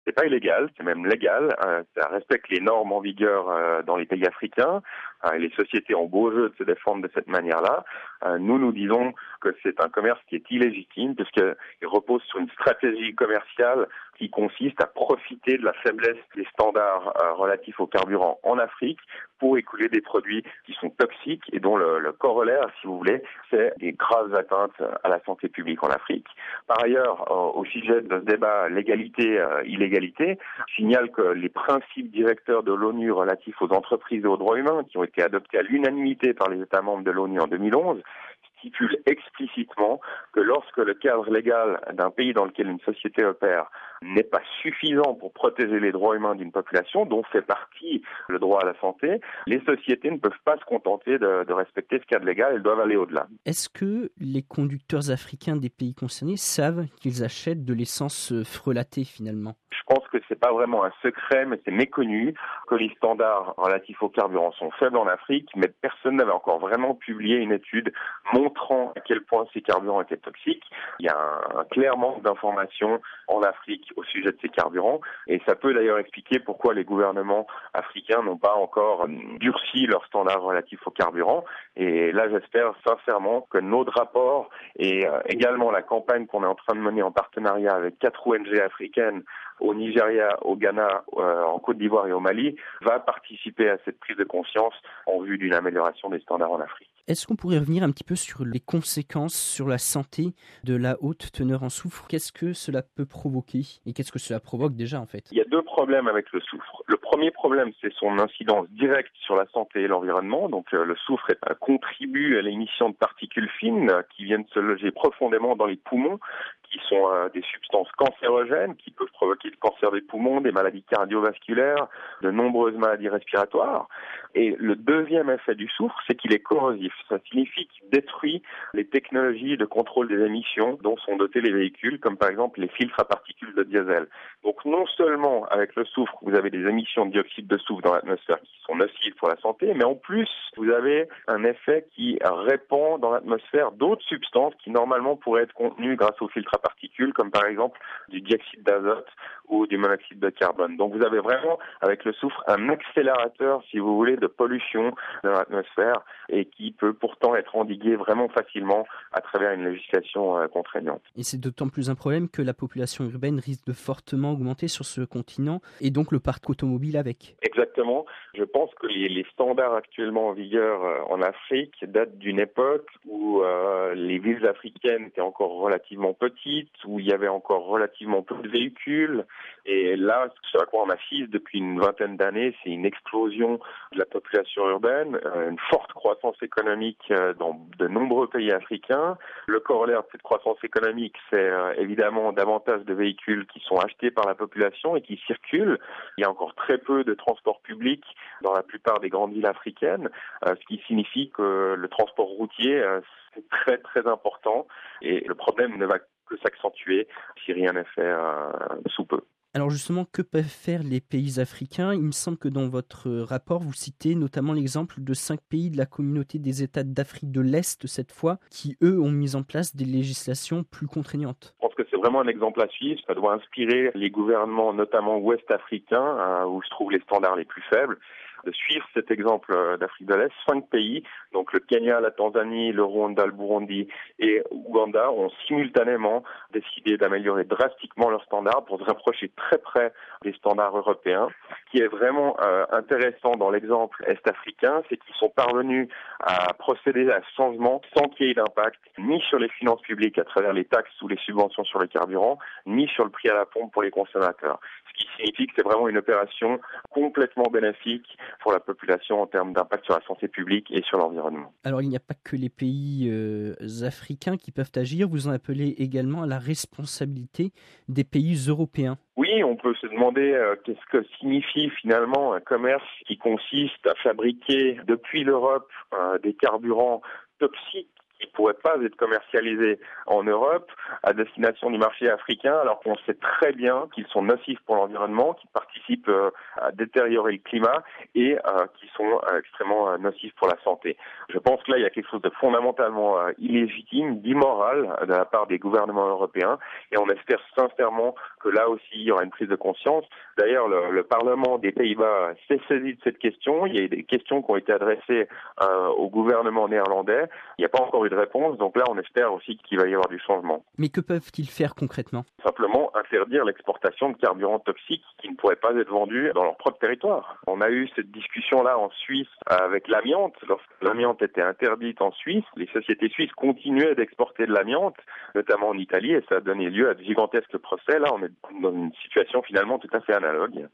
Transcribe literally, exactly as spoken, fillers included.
C'est pas illégal, c'est même légal. Euh, ça respecte les normes en vigueur euh, dans les pays africains. Euh, les sociétés ont beau jeu de se défendre de cette manière-là. Euh, nous, nous disons que c'est un commerce qui est illégitime puisqu'il repose sur une stratégie commerciale qui consiste à profiter de la faiblesse des standards euh, relatifs aux carburants en Afrique pour écouler des produits qui sont toxiques et dont le, le corollaire, si vous voulez, c'est des graves atteintes à la santé publique en Afrique. Par ailleurs, euh, au sujet de ce débat légalité-illégalité, euh, je signale que les principes directeurs de l'ONU relatifs aux entreprises et aux droits humains, qui ont été adoptés à l'unanimité par les États membres de l'ONU en deux mille onze, stipule explicitement que lorsque le cadre légal d'un pays dans lequel une société opère n'est pas suffisant pour protéger les droits humains d'une population, dont fait partie le droit à la santé, les sociétés ne peuvent pas se contenter de, de respecter ce cadre légal, elles doivent aller au-delà. Est-ce que les conducteurs africains des pays concernés savent qu'ils achètent de l'essence frelatée finalement ? Je pense que c'est pas vraiment un secret, mais c'est méconnu que les standards relatifs aux carburants sont faibles en Afrique, mais personne n'avait encore vraiment publié une étude montrant à quel point ces carburants étaient toxiques. Il y a un, un clair manque d'informations en Afrique au sujet de ces carburants, et ça peut d'ailleurs expliquer pourquoi les gouvernements africains n'ont pas encore durci leurs standards relatifs aux carburants. Et là, j'espère sincèrement que notre rapport et euh, également la campagne qu'on est en train de mener en partenariat avec quatre O N G africaines au Nigeria, au Ghana, euh, en Côte d'Ivoire et au Mali, va participer à cette prise de conscience en vue d'une amélioration des standards en Afrique. Est-ce qu'on pourrait revenir un petit peu sur les conséquences sur la santé de la haute teneur en soufre ? Qu'est-ce que cela peut provoquer et qu'est-ce que cela provoque déjà en fait ? Il y a deux problèmes avec le soufre. Le premier problème, c'est son incidence directe sur la santé et l'environnement. Donc euh, le soufre est, euh, contribue à l'émission de particules fines euh, qui viennent se loger profondément dans les poumons, qui sont euh, des substances cancérogènes qui peuvent provoquer le cancer des poumons, des maladies cardiovasculaires, de nombreuses maladies respiratoires. Et le deuxième effet du soufre, c'est qu'il est corrosif. Ça signifie qu'il détruit les technologies de contrôle des émissions dont sont dotés les véhicules, comme par exemple les filtres à particules de diesel. Donc non seulement avec le soufre, vous avez des émissions de dioxyde de soufre dans l'atmosphère qui sont nocives pour la santé, mais en plus, vous avez un effet qui répand dans l'atmosphère d'autres substances qui normalement pourraient être contenues grâce aux filtres à particules, comme par exemple du dioxyde d'azote ou du monoxyde de carbone. Donc vous avez vraiment, avec le soufre, un accélérateur, si vous voulez, de pollution de l'atmosphère et qui peut pourtant être endigué vraiment facilement à travers une législation euh, contraignante. Et c'est d'autant plus un problème que la population urbaine risque de fortement augmenter sur ce continent et donc le parc automobile avec. Exactement. Je pense que les, les standards actuellement en vigueur euh, en Afrique datent d'une époque où euh, les villes africaines étaient encore relativement petites, où il y avait encore relativement peu de véhicules. Et là, ce à quoi on assiste depuis une vingtaine d'années, c'est une explosion de la population urbaine, euh, une forte croissance économique euh, dans de nombreux pays africains. Le corollaire de cette croissance économique, c'est euh, évidemment davantage de véhicules qui sont achetés par la population et qui circulent. Il y a encore très peu de transport public dans la plupart des grandes villes africaines, euh, ce qui signifie que le transport routier, euh, c'est très très important et le problème ne va que s'accentuer si rien n'est fait euh, sous peu. Alors justement, que peuvent faire les pays africains ? Il me semble que dans votre rapport, vous citez notamment l'exemple de cinq pays de la communauté des États d'Afrique de l'Est, cette fois, qui, eux, ont mis en place des législations plus contraignantes. Je pense que c'est vraiment un exemple à suivre. Ça doit inspirer les gouvernements, notamment ouest-africains, hein, où se trouvent les standards les plus faibles, de suivre cet exemple d'Afrique de l'Est. Cinq pays, donc le Kenya, la Tanzanie, le Rwanda, le Burundi et Ouganda, ont simultanément décidé d'améliorer drastiquement leurs standards pour se rapprocher très près des standards européens. Ce qui est vraiment euh, intéressant dans l'exemple est-africain, c'est qu'ils sont parvenus à procéder à ce changement sans qu'il y ait d'impact ni sur les finances publiques à travers les taxes ou les subventions sur les carburants, ni sur le prix à la pompe pour les consommateurs. Ce qui signifie que c'est vraiment une opération complètement bénéfique pour la population en termes d'impact sur la santé publique et sur l'environnement. Alors il n'y a pas que les pays euh, africains qui peuvent agir, vous en appelez également à la responsabilité des pays européens. Oui, on peut se demander euh, qu'est-ce que signifie finalement un commerce qui consiste à fabriquer depuis l'Europe euh, des carburants toxiques qui ne pourraient pas être commercialisés en Europe à destination du marché africain, alors qu'on sait très bien qu'ils sont nocifs pour l'environnement, qu'ils participent euh, à détériorer le climat et euh, qui sont euh, extrêmement euh, nocifs pour la santé. Je pense que là, il y a quelque chose de fondamentalement euh, illégitime, d'immoral de la part des gouvernements européens, et on espère sincèrement que là aussi, il y aura une prise de conscience. D'ailleurs, le, le Parlement des Pays-Bas s'est saisi de cette question. Il y a des questions qui ont été adressées euh, au gouvernement néerlandais. Il n'y a pas encore eu de réponse, donc là, on espère aussi qu'il va y avoir du changement. Mais que peuvent-ils faire concrètement ? Simplement interdire l'exportation de carburants toxiques qui ne pourraient pas être vendus dans leur propre territoire. On a eu cette discussion-là en Suisse avec l'amiante. Lorsque l'amiante était interdite en Suisse, les sociétés suisses continuaient d'exporter de l'amiante, notamment en Italie, et ça a donné lieu à de gigantesques procès. Là, on est dans une situation finalement tout à fait analogue.